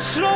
پیش رو.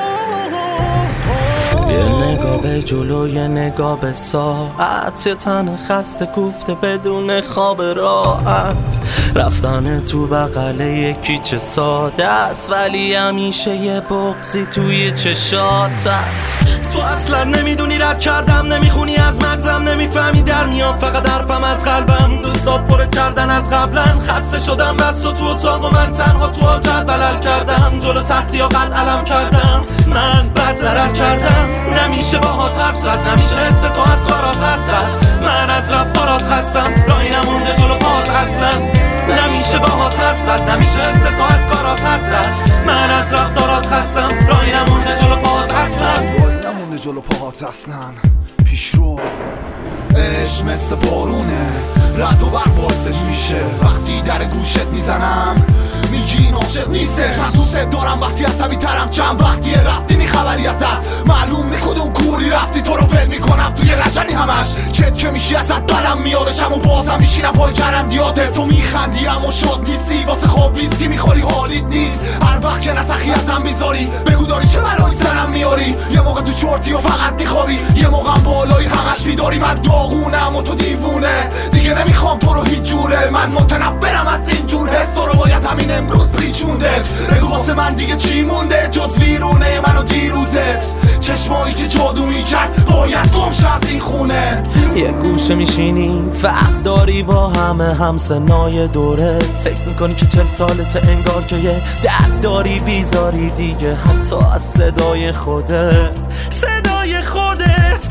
یه نگاه به جلو یه نگاه به ساعت، یه تن خسته کوفته بدون خواب راحت، رفتن تو بغل یکی چه ساده است ولی همیشه یه بغضی توی چشات است. تو اصلا نمیدونی رد کردم، نمیخونی از مغزم، نمیفهمی در میاد فقط حرفم از قلبم. دوستات پر کردن از قبلا، خسته شدم بس تو اتاق و من تنها تو حاجت بلل کردم. جلو سختی ها قد علم کردم، من بد ضرر کردم. نمیشه باهات حرف زد، نمیشه حس تو از کارات رد زد. من از رفتارات خستم، راهی نمونده جلو پات اصلا. نمیشه باهات حرف زد، نمیشه حس تو از کارات رد زد. من از رفتارات خستم، راهی نمونده جلو پات اصلا. راهی نمونده جلو پات اصلا. پیش رو عشق مثل بارونه، رد و برق باعثش میشه. وقتی در گوشت میزنم میگی این عاشق نیستش. من دوست دارم وقتی عصبی ترم، چند وقتیه رفتی نی خبری ازت. معلوم نی کدوم کوری رفتی، تو رو ول میکنم توی لجنی همش. چت که میشی ازت برم میادشم و بازم میشینم پای چرندیاته. تو میخندی اما شاد نیستی، واسه خواب ویسکی میخوری حالیت نیست. هر وقت که نسخی ازم میذاری بگو داری چه بلایی سرم میاری. یه موقع تو چرتی و فقط میخوابی، یه موقع بالایی همش میداری. من داغونم و تو دیوونه، دیگه نمیخوام تو رو هیچ جوره. من متنفرم از این جور حس، تو رو باید همین امروز پیچوندت. بگو واسه من دیگه چی مونده جز ویرونه من و دیروزت. چشمایی که جادو میکرد باید گمش از این خونه. یه گوشه میشینی فرق داری با همه همسنای دورت. فکر میکنی که 40 سالته، انگار که یه درد داری بیزاری دیگه حتی از صدای خودت. صدای خودت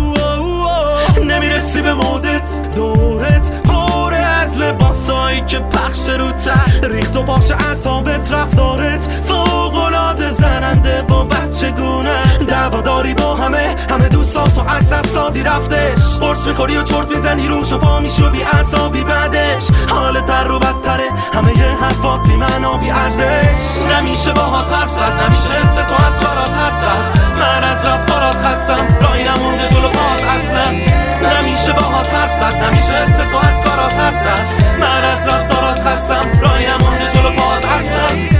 نمیرسی به مودت. دورت پاره از لباسایی که پخش رو ته ریخت و پاش اعصابت. رفتارت فوق‌العاده زننده و بچگونه. دعواداری با همه دوستات تو عکس از دادی رفتش. قرص میخوری و چرت میزنی روش و پا میشی و بی اعصابی بعدش. حالت در رو بدتره، همه یه حرفات بی معنا بی ارزش. نمیشه باهات حرف زد، نمیشه حس تو از کارات حد زد. من از رفتارات خستم، راهی نمونده جلو پات اصلا. نمیشه باهات حرف زد، نمیشه حس تو از کارات حد زد. من از رفتارات خستم، راهی نمونده جلو پات اصلا.